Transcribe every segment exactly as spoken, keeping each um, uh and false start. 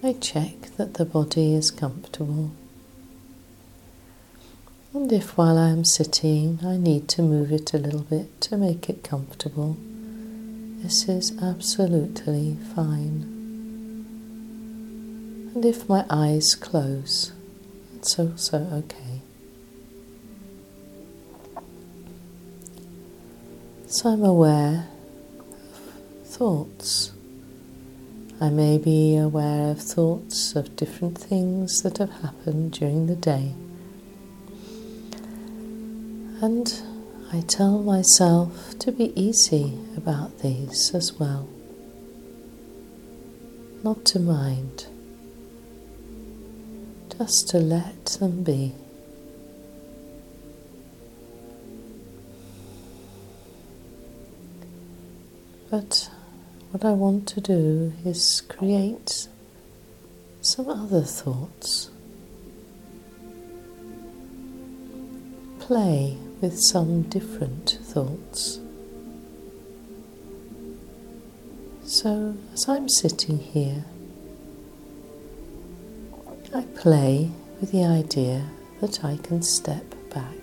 I check that the body is comfortable. And if while I am sitting I need to move it a little bit to make it comfortable, this is absolutely fine. And if my eyes close, it's also okay. So I'm aware of thoughts. I may be aware of thoughts of different things that have happened during the day. And I tell myself to be easy about these as well. Not to mind. Just to let them be. But what I want to do is create some other thoughts. Play with some different thoughts. So as I'm sitting here, I play with the idea that I can step back.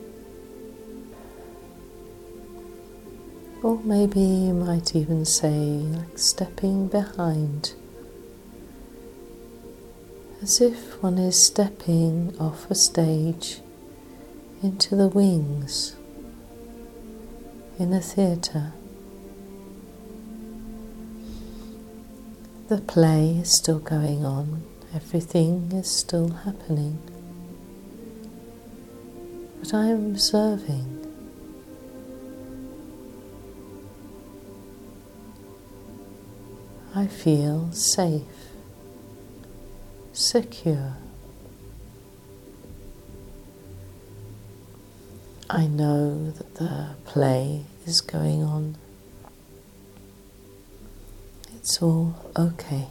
Or maybe you might even say, like stepping behind, as if one is stepping off a stage into the wings in a theatre. The play is still going on, everything is still happening, but I am observing. I feel safe, secure. I know that the play is going on. It's all okay.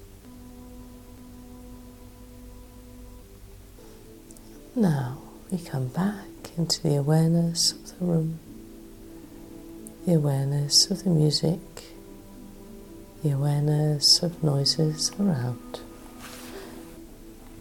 Now we come back into the awareness of the room, the awareness of the music, the awareness of noises around.